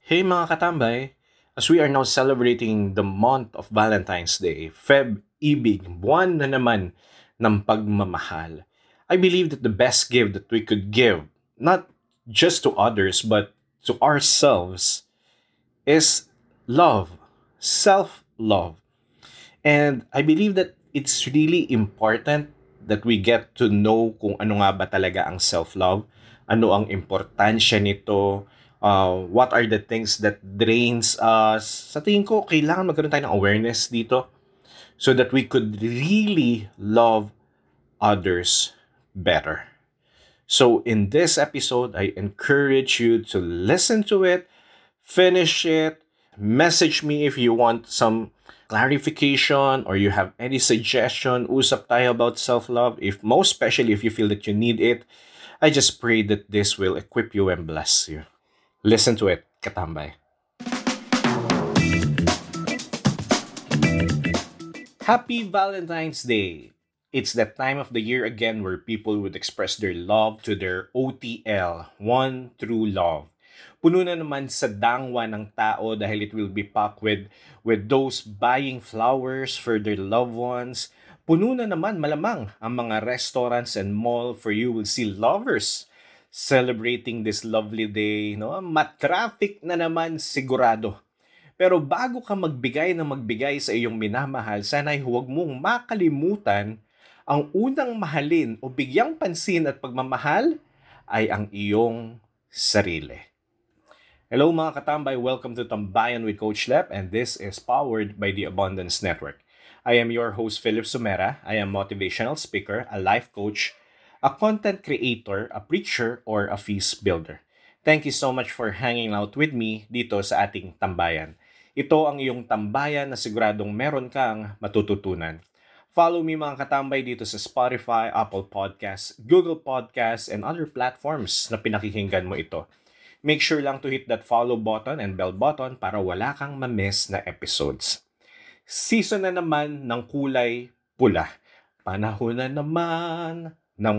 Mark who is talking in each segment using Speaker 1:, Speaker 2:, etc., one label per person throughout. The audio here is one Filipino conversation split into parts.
Speaker 1: Hey mga katambay, as we are now celebrating the month of Valentine's Day, Ibig, buwan na naman ng pagmamahal. I believe that the best gift that we could give, not just to others but to ourselves, is love, self-love. And I believe that it's really important that we get to know kung ano nga ba talaga ang self-love, ano ang importansya nito, what are the things that drains us. Sa tingin ko, kailangan magkaroon tayo ng awareness dito so that we could really love others better. So in this episode, I encourage you to listen to it, finish it, message me if you want some clarification or you have any suggestion. Usap tayo about self-love. Most especially if you feel that you need it, I just pray that this will equip you and bless you. Listen to it, katambay. Happy Valentine's Day! It's that time of the year again where people would express their love to their OTL, one true love. Puno na naman sa dangwa ng tao dahil it will be packed with those buying flowers for their loved ones. Puno na naman malamang ang mga restaurants and mall for you will see lovers celebrating this lovely day. No? Matraffic na naman sigurado. Pero bago ka magbigay sa iyong minamahal, sana'y huwag mong makalimutan ang unang mahalin o bigyang pansin at pagmamahal ay ang iyong sarili. Hello mga katambay, welcome to Tambayan with Coach Lep, and this is powered by the Abundance Network. I am your host Philip Sumera. I am motivational speaker, a life coach, a content creator, a preacher, or a feast builder. Thank you so much for hanging out with me dito sa ating tambayan. Ito ang iyong tambayan na siguradong meron kang matututunan. Follow me mga katambay dito sa Spotify, Apple Podcasts, Google Podcasts, and other platforms na pinakikinggan mo ito. Make sure lang to hit that follow button and bell button para wala kang ma-miss na episodes. Season na naman ng kulay pula. Panahon na naman ng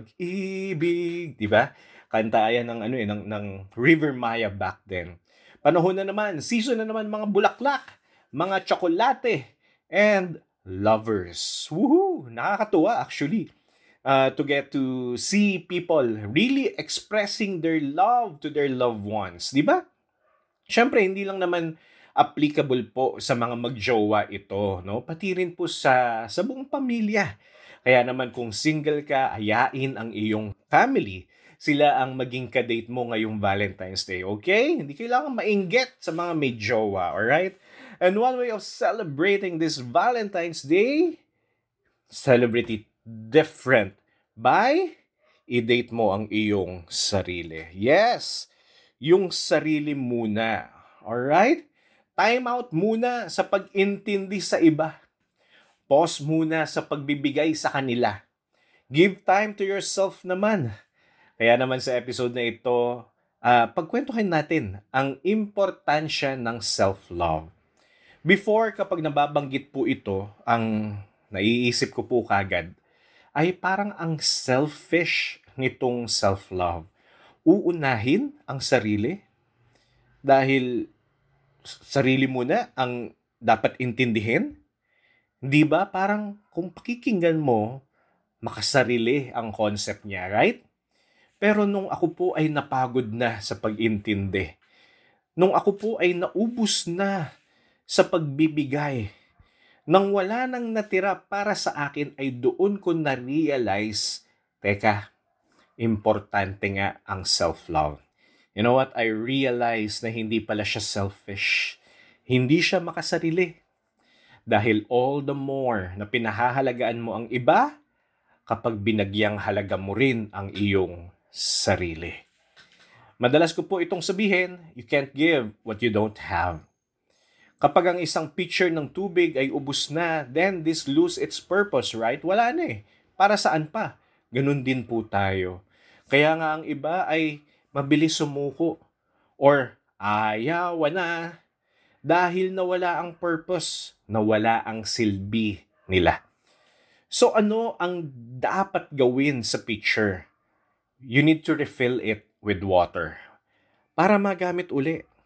Speaker 1: pag-ibig, di ba? Kanta yan ng River Maya back then. Panahon na naman, season na naman mga bulaklak, mga tsokolate, and lovers. Woohoo! Nakakatuwa actually. To get to see people really expressing their love to their loved ones. Di ba? Siyempre, hindi lang naman applicable po sa mga magjowa ito, no? Pati rin po sa buong pamilya. Kaya naman kung single ka, ayain ang iyong family. Sila ang maging kadate mo ngayong Valentine's Day, okay? Hindi kailangan mainggit sa mga may jowa, alright? And one way of celebrating this Valentine's Day, celebrate it different by i-date mo ang iyong sarili. Yes, yung sarili muna. Alright? Time out muna sa pag-intindi sa iba. Pause muna sa pagbibigay sa kanila. Give time to yourself naman. Kaya naman sa episode na ito, pagkwentuhin natin ang importansya ng self-love. Before, kapag nababanggit po ito, ang naiisip ko po kagad, ay parang ang selfish nitong self-love. Uunahin ang sarili dahil sarili muna ang dapat intindihin. Di ba? Parang kung pakikinggan mo, makasarili ang concept niya, right? Pero nung ako po ay napagod na sa pag-intindi, nung ako po ay naubos na sa pagbibigay, nang wala nang natira para sa akin ay doon ko na-realize, teka, importante nga ang self-love. You know what? I realized na hindi pala siya selfish. Hindi siya makasarili. Dahil all the more na pinahahalagaan mo ang iba, kapag binagyang halaga mo rin ang iyong sarili. Madalas ko po itong sabihin, you can't give what you don't have. Kapag ang isang pitcher ng tubig ay ubos na, then this lose its purpose, right? Wala na eh. Para saan pa? Ganun din po tayo. Kaya nga ang iba ay mabilis sumuko or ayaw na dahil nawala ang purpose, nawala ang silbi nila. So ano ang dapat gawin sa pitcher? You need to refill it with water para magamit uli.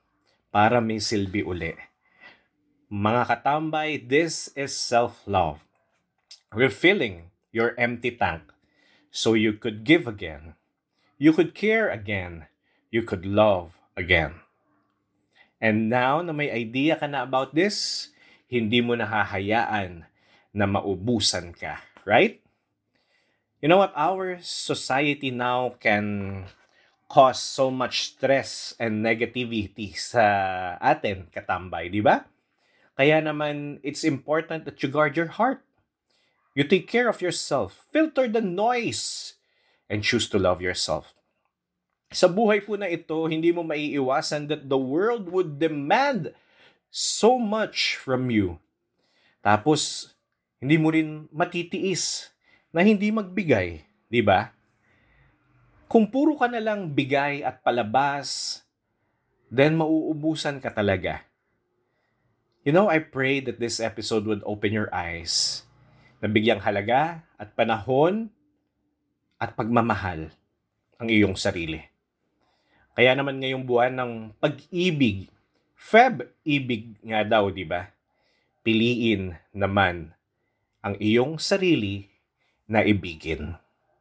Speaker 1: para may silbi uli. Mga katambay, this is self-love. Refilling your empty tank so you could give again. You could care again. You could love again. And now na may idea ka na about this, hindi mo nahahayaan na maubusan ka, right? You know what? Our society now can cause so much stress and negativity sa atin, katambay, di ba? Kaya naman, it's important that you guard your heart. You take care of yourself, filter the noise, and choose to love yourself. Sa buhay po na ito, hindi mo maiiwasan that the world would demand so much from you. Tapos, hindi mo rin matitiis na hindi magbigay, di ba? Kung puro ka na lang bigay at palabas, then mauubusan ka talaga. You know, I pray that this episode would open your eyes na bigyang halaga at panahon at pagmamahal ang iyong sarili. Kaya naman ngayong buwan ng pag-ibig, Feb-ibig nga daw, di ba? Piliin naman ang iyong sarili na ibigin.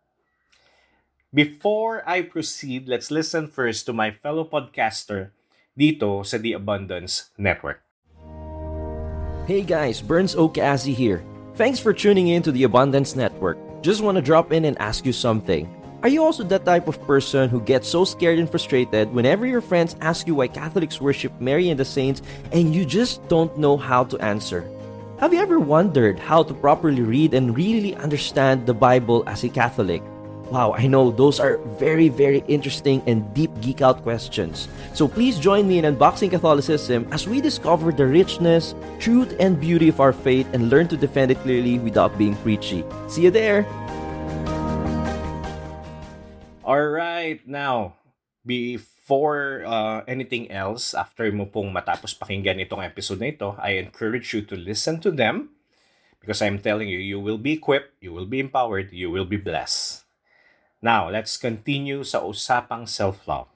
Speaker 1: Before I proceed, let's listen first to my fellow podcaster dito sa The Abundance Network.
Speaker 2: Hey guys, Burns Okazi here. Thanks for tuning in to the Abundance Network. Just want to drop in and ask you something. Are you also that type of person who gets so scared and frustrated whenever your friends ask you why Catholics worship Mary and the saints and you just don't know how to answer? Have you ever wondered how to properly read and really understand the Bible as a Catholic? Wow, I know those are very, very interesting and deep geek out questions. So please join me in Unboxing Catholicism as we discover the richness, truth, and beauty of our faith and learn to defend it clearly without being preachy. See you there!
Speaker 1: Alright, now, before anything else, after mo pong matapos pakinggan itong episode na ito, I encourage you to listen to them because I'm telling you, you will be equipped, you will be empowered, you will be blessed. Now, let's continue sa usapang self-love.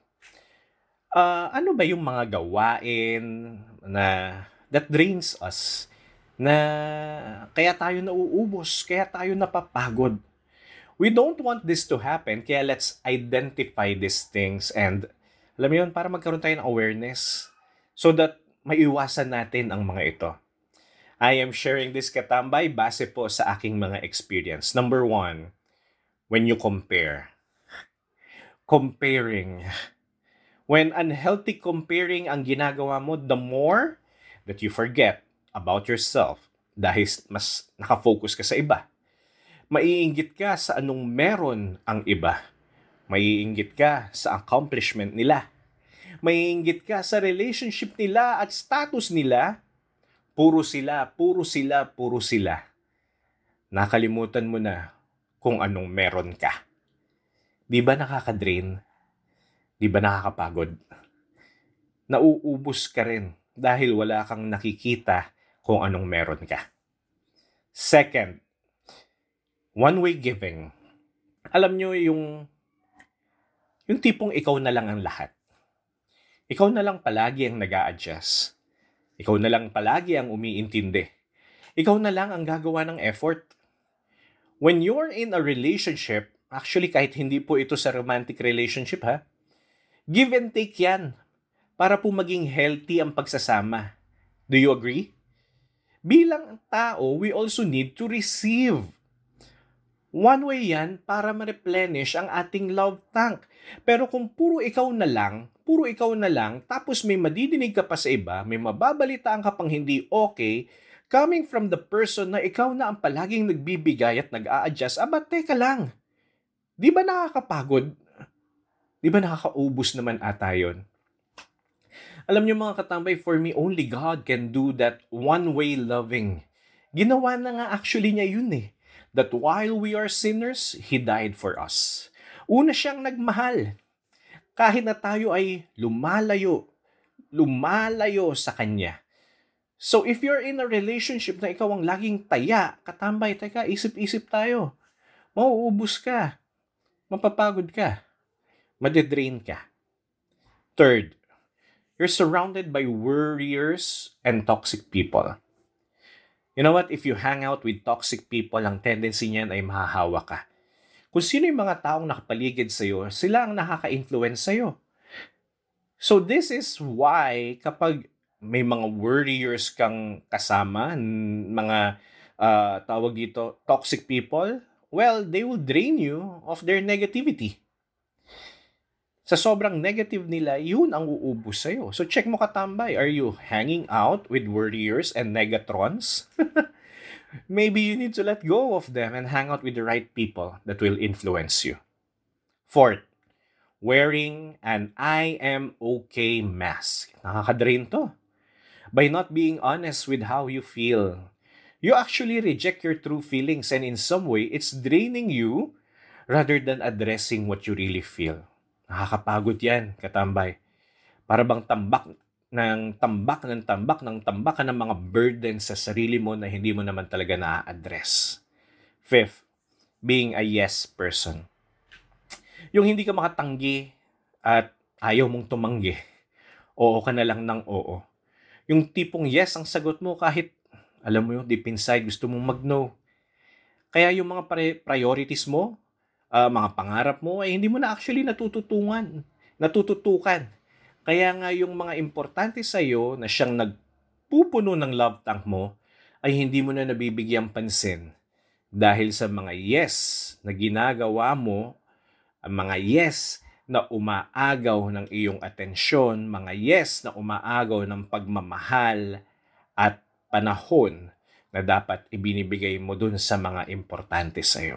Speaker 1: Ano ba yung mga gawain na that drains us? Na kaya tayo nauubos, kaya tayo napapagod. We don't want this to happen, kaya let's identify these things and alam mo yun, para magkaroon tayo ng awareness so that maiwasan natin ang mga ito. I am sharing this katambay base po sa aking mga experience. Number 1, when you compare. Comparing. When unhealthy comparing ang ginagawa mo, the more that you forget about yourself dahil mas nakafocus ka sa iba. Maiinggit ka sa anong meron ang iba. Maiinggit ka sa accomplishment nila. Maiinggit ka sa relationship nila at status nila. Puro sila, puro sila, puro sila. Nakalimutan mo na kung anong meron ka. Di ba nakaka-drain? Di ba nakakapagod? Nauubos ka rin dahil wala kang nakikita kung anong meron ka. Second, one-way giving. Alam nyo yung tipong ikaw na lang ang lahat. Ikaw na lang palagi ang nag-a-adjust. Ikaw na lang palagi ang umiintindi. Ikaw na lang ang gagawa ng effort. When you're in a relationship, actually kahit hindi po ito sa romantic relationship give and take yan para po maging healthy ang pagsasama. Do you agree? Bilang tao, we also need to receive. One way yan para ma-replenish ang ating love tank. Pero kung puro ikaw na lang, tapos may madidinig ka pa sa iba, may mababalitaan ka pang hindi okay, coming from the person na ikaw na ang palaging nagbibigay at nag-a-adjust, teka lang. Di ba nakakapagod? Di ba nakakaubos naman ata yun? Alam niyo mga katambay, for me, only God can do that one-way loving. Ginawa na nga actually niya yun That while we are sinners, He died for us. Una siyang nagmahal. Kahit na tayo ay lumalayo sa Kanya. So if you're in a relationship na ikaw ang laging taya, katambay, teka, isip-isip tayo. Mauubos ka. Mapapagod ka. Madedrain ka. Third, You're surrounded by worriers and toxic people. You know what? If you hang out with toxic people, ang tendency niyan ay mahahawa ka. Kung sino yung mga taong nakapaligid sa'yo, sila ang nakaka-influence sa'yo. So this is why kapag may mga worriers kang kasama, mga tawag dito, toxic people, well, they will drain you of their negativity. Sa sobrang negative nila, yun ang uubos sa'yo. So check mo katambay, are you hanging out with worriers and negatrons? Maybe you need to let go of them and hang out with the right people that will influence you. Fourth, wearing an I am okay mask. Nakakadrain to. By not being honest with how you feel, you actually reject your true feelings, and in some way, it's draining you rather than addressing what you really feel. Nakakapagod yan, katambay. Para bang tambak ka ng mga burden sa sarili mo na hindi mo naman talaga na-address. Fifth, being a yes person. Yung hindi ka makatanggi at ayaw mong tumanggi. Oo ka na lang ng oo. Yung tipong yes ang sagot mo kahit, alam mo yung deep inside, gusto mong mag-no. Kaya yung mga priorities mo, mga pangarap mo, ay hindi mo na actually natututukan. Kaya nga yung mga importante sa'yo na siyang nagpupuno ng love tank mo, ay hindi mo na nabibigyang pansin. Dahil sa mga yes na ginagawa mo, ang mga yes na umaagaw ng iyong atensyon, mga yes na umaagaw ng pagmamahal at panahon na dapat ibinibigay mo dun sa mga importante sa'yo.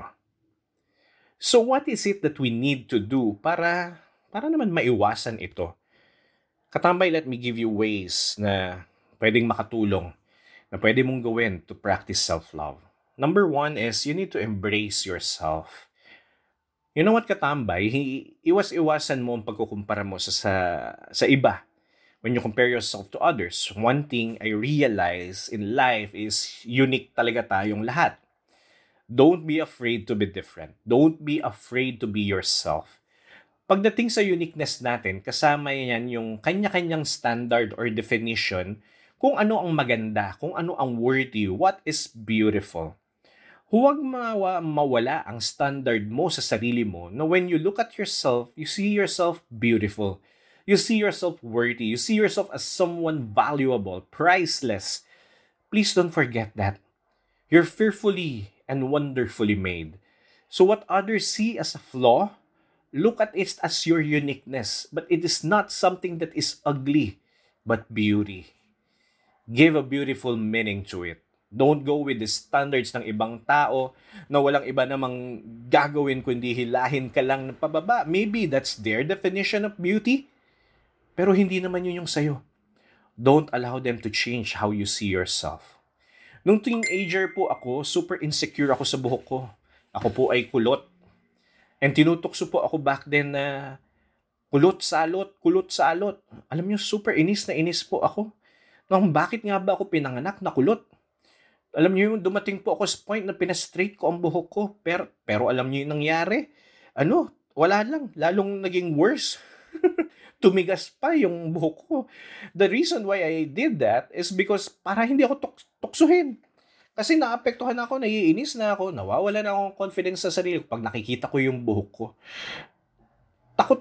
Speaker 1: So what is it that we need to do para naman maiwasan ito? Katambay, let me give you ways na pwedeng makatulong, na pwede mong gawin to practice self-love. Number one is you need to embrace yourself. You know what, katambay? Iwas-iwasan mo ang pagkukumpara mo sa iba. When you compare yourself to others, one thing I realize in life is unique talaga tayong lahat. Don't be afraid to be different. Don't be afraid to be yourself. Pagdating sa uniqueness natin, kasama yan yung kanya-kanyang standard or definition kung ano ang maganda, kung ano ang worthy, what is beautiful. Huwag mawala ang standard mo sa sarili mo na when you look at yourself, you see yourself beautiful. You see yourself worthy. You see yourself as someone valuable, priceless. Please don't forget that. You're fearfully and wonderfully made. So what others see as a flaw, look at it as your uniqueness. But it is not something that is ugly, but beauty. Give a beautiful meaning to it. Don't go with the standards ng ibang tao na walang iba namang gagawin kundi hilahin ka lang ng pababa. Maybe that's their definition of beauty, pero hindi naman yun yung sayo. Don't allow them to change how you see yourself. Nung teenager po ako, super insecure ako sa buhok ko. Ako po ay kulot. And tinutukso po ako back then na kulot-salot. Alam niyo, super inis na inis po ako. Nung bakit nga ba ako pinanganak na kulot? Alam niyo, dumating po ako sa point na pinastraight ko ang buhok ko. Pero alam niyo yung nangyari? Wala lang. Lalong naging worse. Tumigas pa yung buhok ko. The reason why I did that is because para hindi ako tuksuhin. Kasi naapektuhan ako, naiinis na ako, nawawala na akong confidence sa sarili ko pag nakikita ko yung buhok ko. Takot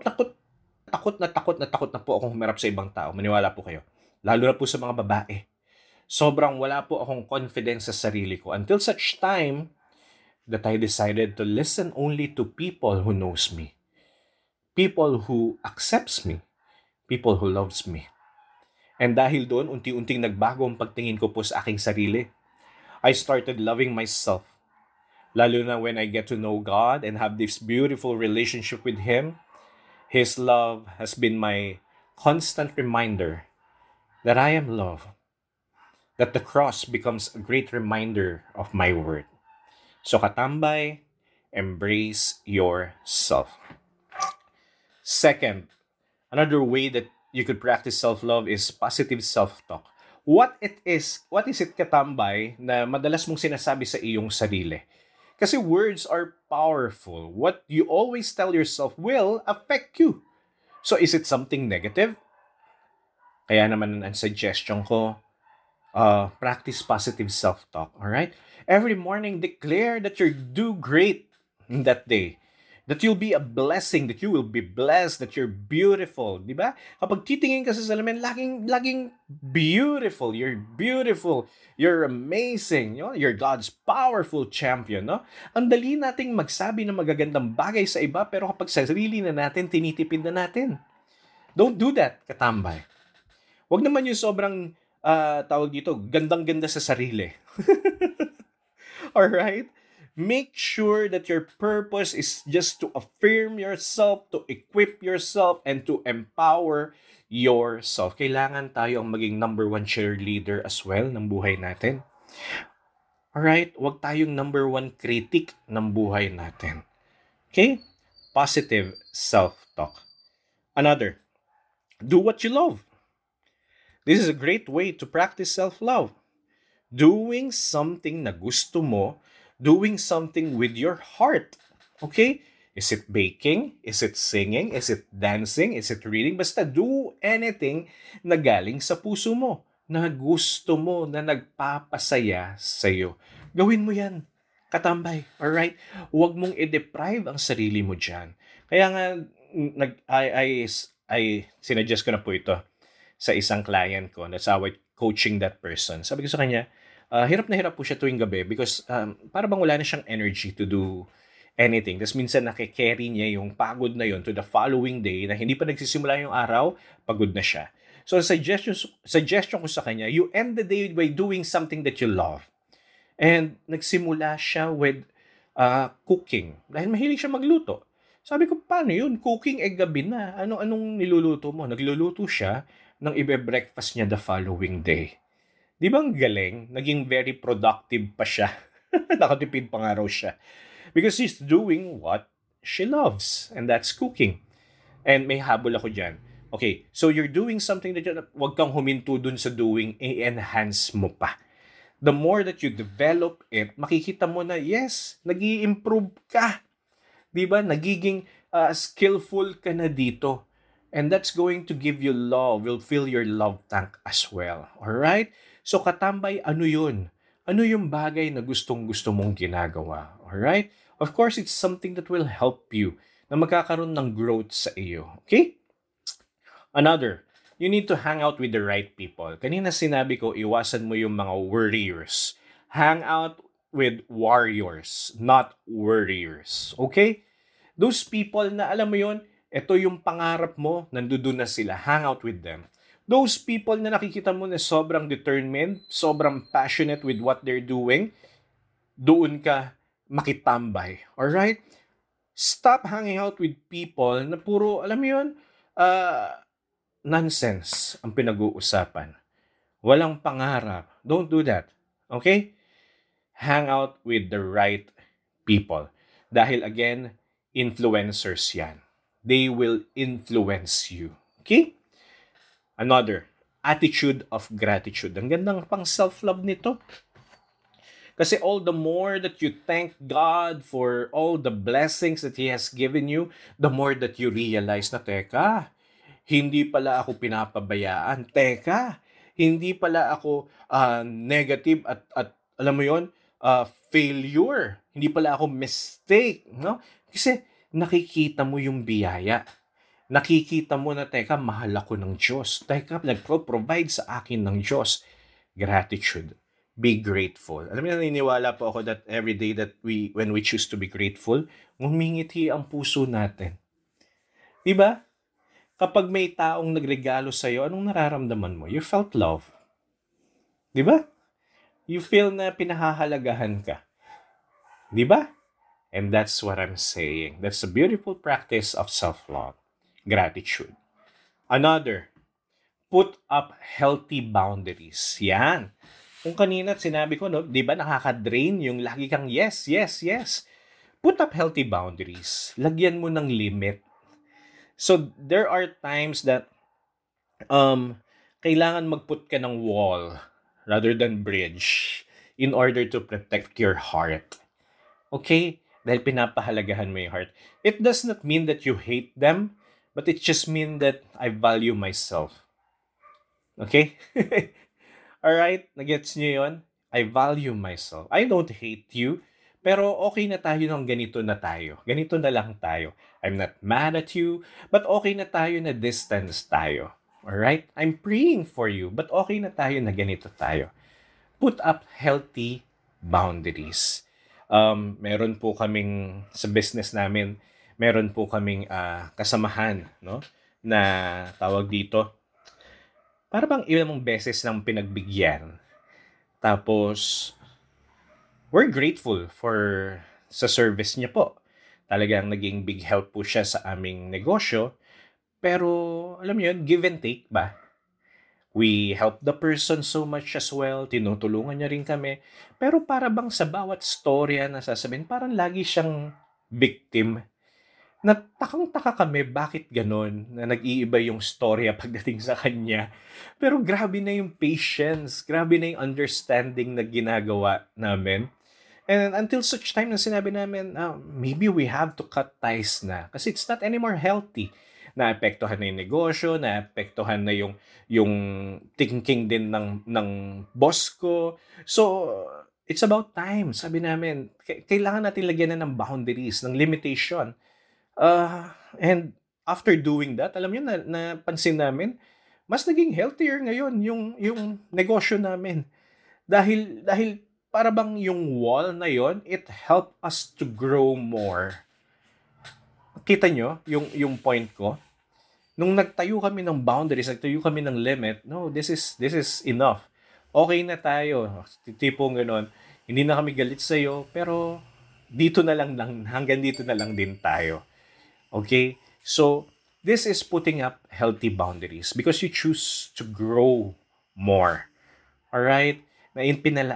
Speaker 1: na po akong humarap sa ibang tao. Maniwala po kayo. Lalo na po sa mga babae. Sobrang wala po akong confidence sa sarili ko until such time that I decided to listen only to people who knows me. People who accepts me. People who loves me. And dahil doon, unti-unting nagbago ang pagtingin ko po sa aking sarili. I started loving myself. Lalo na when I get to know God and have this beautiful relationship with Him, His love has been my constant reminder that I am loved. That the cross becomes a great reminder of my worth. So katambay, embrace yourself. Second, another way that you could practice self-love is positive self-talk. What is it, katambay, na madalas mong sinasabi sa iyong sarili? Kasi words are powerful. What you always tell yourself will affect you. So is it something negative? Kaya naman ang suggestion ko, practice positive self-talk, alright? Every morning, declare that you do great in that day. That you'll be a blessing, that you will be blessed, that you're beautiful, di ba? Kapag titingin ka sa salamin, laging beautiful, you're amazing, you're God's powerful champion, no? Ang dali nating magsabi ng magagandang bagay sa iba, pero kapag sa sarili na natin, tinitipid na natin. Don't do that, katambay. Huwag naman yung sobrang, tawag dito, gandang-ganda sa sarili. Alright? Make sure that your purpose is just to affirm yourself, to equip yourself, and to empower yourself. Kailangan tayo ang maging number one cheerleader as well ng buhay natin. Alright? Huwag tayong number one critic ng buhay natin. Okay? Positive self-talk. Another, do what you love. This is a great way to practice self-love. Doing something na gusto mo, doing something with your heart. Okay? Is it baking? Is it singing? Is it dancing? Is it reading? Basta do anything na galing sa puso mo, na gusto mo, na nagpapasaya sa'yo. Gawin mo yan, katambay. Alright? Huwag mong i-deprive ang sarili mo dyan. Kaya nga, I sinuggest ko na po ito sa isang client ko that's how I coaching that person. Sabi ko sa kanya, hirap na hirap po siya tuwing gabi because para bang wala na siyang energy to do anything. Tapos minsan nakikerry niya yung pagod na yon to the following day na hindi pa nagsisimula yung araw, pagod na siya. So suggestion ko sa kanya, you end the day by doing something that you love. And nagsimula siya with cooking. Dahil mahilig siya magluto. Sabi ko, paano yun? Cooking gabi na. Anong niluluto mo? Nagluluto siya ng ibe-breakfast niya the following day. Di ba ang galing? Naging very productive pa siya. Nakatipid pa nga raw siya. Because she's doing what she loves. And that's cooking. And may habol ako dyan. Okay, so you're doing something that wag kang huminto dun sa doing, i-enhance mo pa. The more that you develop it, makikita mo na, yes, nag-i-improve ka. Di ba? Nagiging skillful ka na dito. And that's going to give you love, will fill your love tank as well. Alright? So katambay, ano yun? Ano yung bagay na gustong-gusto mong ginagawa? Alright? Of course, it's something that will help you na magkakaroon ng growth sa iyo. Okay? Another, you need to hang out with the right people. Kanina sinabi ko, iwasan mo yung mga worriers. Hang out with warriors, not worriers. Okay? Those people na alam mo yun, ito yung pangarap mo, nandoon na sila. Hang out with them. Those people na nakikita mo na sobrang determined, sobrang passionate with what they're doing, doon ka makitambay. Alright? Stop hanging out with people na puro, alam mo yun, nonsense ang pinag-uusapan. Walang pangarap. Don't do that. Okay? Hang out with the right people. Dahil again, influencers yan. They will influence you. Okay? Another, attitude of gratitude. Ang gandang pang self-love nito. Kasi all the more that you thank God for all the blessings that He has given you, the more that you realize na, teka, hindi pala ako pinapabayaan. Teka, hindi pala ako negative at alam mo yon, failure. Hindi pala ako mistake. No? Kasi nakikita mo yung biyaya. Nakikita mo na, teka, mahal ako ng Diyos. Teka, nagpro-provide sa akin ng Diyos. Gratitude. Be grateful. Alam mo, naniniwala po ako that every day that when we choose to be grateful, ngumingiti ang puso natin. Diba? Kapag may taong nagregalo sa'yo, anong nararamdaman mo? You felt love. Diba? You feel na pinahahalagahan ka. Diba? And that's what I'm saying. That's a beautiful practice of self-love. Gratitude. Another, put up healthy boundaries. Yan. Kung kanina sinabi ko, no, di ba nakaka-drain yung lagi kang yes, yes, yes. Put up healthy boundaries. Lagyan mo ng limit. So, there are times that kailangan mag-put ka ng wall rather than bridge in order to protect your heart. Okay? Dahil pinapahalagahan mo yung heart. It does not mean that you hate them, but it just means that I value myself. Okay? Alright, nagets nyo yun? I value myself. I don't hate you, pero okay na tayo ng ganito na tayo. Ganito na lang tayo. I'm not mad at you, but okay na tayo na distance tayo. Alright? I'm praying for you, but okay na tayo na ganito tayo. Put up healthy boundaries. Meron po kaming, sa business namin, meron po kaming kasamahan, no? Na tawag dito, para bang ilang beses nang pinagbigyan. Tapos, we're grateful sa service niya po. Talagang naging big help po siya sa aming negosyo. Pero, alam niyo yun, give and take ba? We help the person so much as well. Tinutulungan niya rin kami. Pero para bang sa bawat storya na sasabihin, parang lagi siyang victim. Natakang-taka kami bakit ganon na nag-iiba yung storya pagdating sa kanya. Pero grabe na yung patience, grabe na yung understanding na ginagawa namin. And until such time na sinabi namin, maybe we have to cut ties na. Kasi it's not anymore healthy. Naapektuhan na yung negosyo, naapektuhan na yung thinking din ng boss ko. So, it's about time. Sabi namin, kailangan natin lagyan na ng boundaries, ng limitation. And after doing that, alam niyo, napansin namin, mas naging healthier ngayon yung negosyo namin. Dahil para bang yung wall na yon, it helped us to grow more. Kita nyo yung point ko? Nung nagtayo kami ng boundaries, nagtayo kami ng limit, no, this is enough. Okay na tayo. Tipong gano'n. Hindi na kami galit sa'yo, pero dito na lang, hanggang dito na lang din tayo. Okay? So, this is putting up healthy boundaries because you choose to grow more. Alright? Na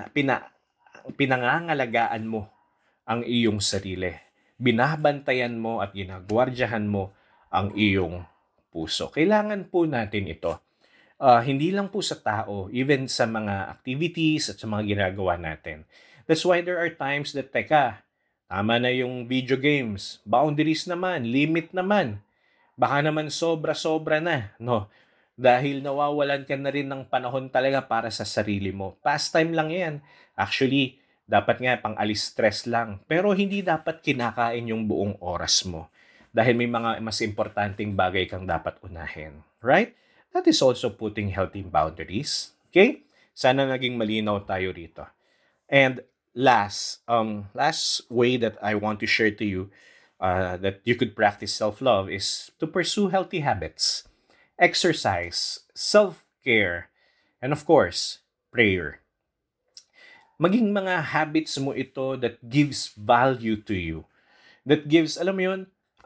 Speaker 1: pinangangalagaan mo ang iyong sarili. Binabantayan mo at ginagwardyahan mo ang iyong puso. Kailangan po natin ito. Hindi lang po sa tao, even sa mga activities at sa mga ginagawa natin. That's why there are times that, teka, tama na yung video games. Boundaries naman, limit naman. Baka naman sobra-sobra na, no? Dahil nawawalan ka na rin ng panahon talaga para sa sarili mo. Pastime lang yan. Actually, dapat nga pang-alis stress lang. Pero hindi dapat kinakain yung buong oras mo. Dahil may mga mas importanteng bagay kang dapat unahin. Right? That is also putting healthy boundaries. Okay? Sana naging malinaw tayo rito. And last way that I want to share to you that you could practice self-love is to pursue healthy habits. Exercise, self-care, and of course, prayer. Maging mga habits mo ito that gives value to you. That gives, alam mo yun,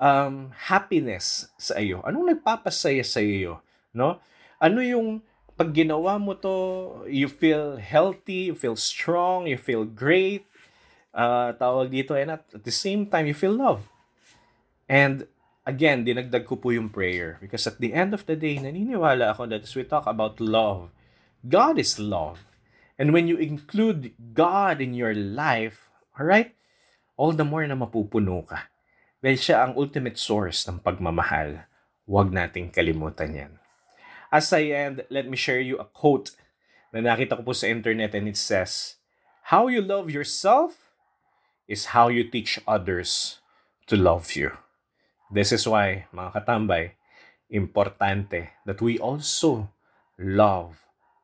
Speaker 1: happiness sa iyo. Anong nagpapasaya sa iyo? No? Ano yung pag ginawa mo to, you feel healthy, you feel strong, you feel great. Tawag dito, and at the same time, you feel love. And again, dinagdag ko po yung prayer. Because at the end of the day, naniniwala ako that as we talk about love, God is love. And when you include God in your life, alright, all the more na mapupuno ka. Dahil siya ang ultimate source ng pagmamahal. Huwag nating kalimutan yan. As I end, let me share you a quote na nakita ko po sa internet, and it says, "How you love yourself is how you teach others to love you." This is why, mga katambay, importante that we also love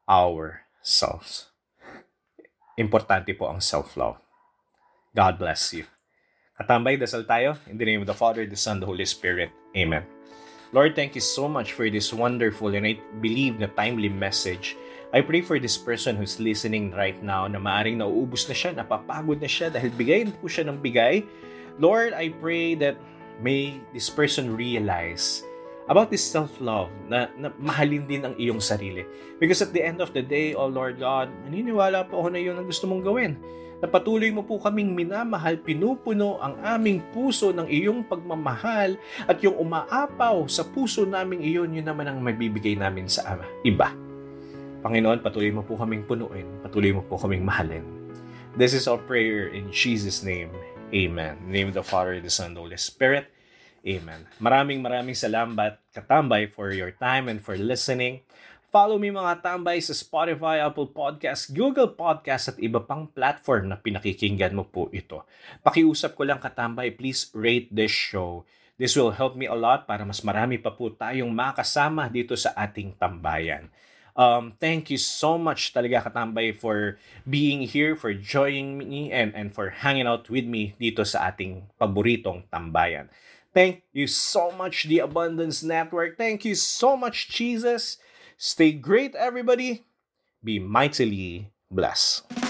Speaker 1: ourselves. Importante po ang self-love. God bless you. Katambay, dasal tayo. In the name of the Father, the Son, the Holy Spirit. Amen. Lord, thank you so much for this wonderful and I believe na timely message. I pray for this person who's listening right now na maaring nauubos na siya, napapagod na siya dahil bigayin po siya ng bigay. Lord, I pray that may this person realize about this self-love na mahalin din ang iyong sarili. Because at the end of the day, oh Lord God, naniniwala po ako na yun ang gusto mong gawin. Na patuloy mo po kaming minamahal, pinupuno ang aming puso ng iyong pagmamahal at yung umaapaw sa puso naming iyon, yun naman ang mabibigay namin sa iba. Panginoon, patuloy mo po kaming punuin, patuloy mo po kaming mahalin. This is our prayer in Jesus' name. Amen. In the name of the Father, the Son, the Holy Spirit. Amen. Maraming salamat, katambay, for your time and for listening. Follow me mga tambay sa Spotify, Apple Podcast, Google Podcast at iba pang platform na pinakikinggan mo po ito. Pakiusap ko lang katambay, please rate this show. This will help me a lot para mas marami pa po tayong makasama dito sa ating tambayan. Thank you so much talaga katambay for being here, for joining me, and for hanging out with me dito sa ating paboritong tambayan. Thank you so much, The Abundance Network. Thank you so much, Jesus. Stay great, everybody. Be mightily blessed.